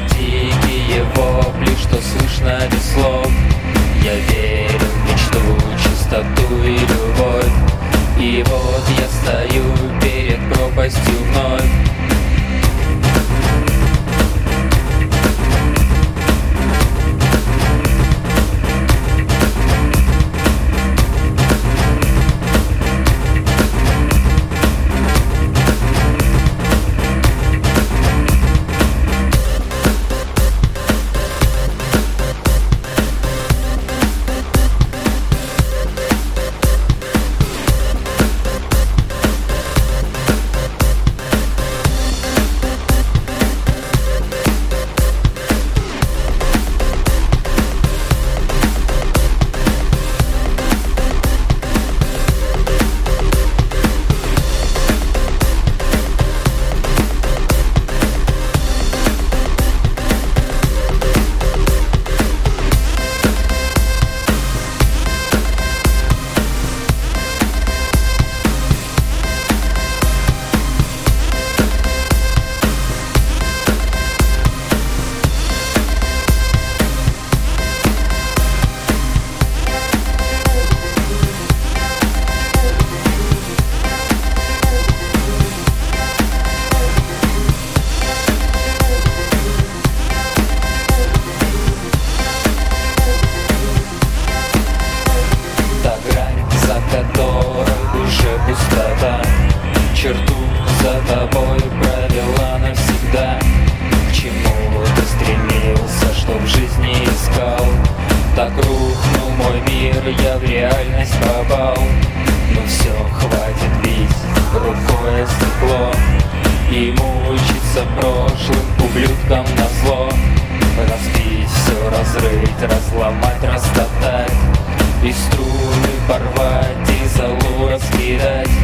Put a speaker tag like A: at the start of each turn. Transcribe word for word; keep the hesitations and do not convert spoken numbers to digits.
A: Дикие вопли, что слышно без слов. Я верю в мечту, чистоту и любовь. И вот я стою перед пропастью вновь. Которой уже пустота, черту за тобой провела навсегда. К чему ты стремился, что в жизни искал? Так рухнул мой мир, я в реальность попал. Ну все, хватит бить рукой о стекло и мучиться прошлым ублюдкам назло. Разбить все, разрыть, разломать, растоптать, и струны порвать, и залу раскидать.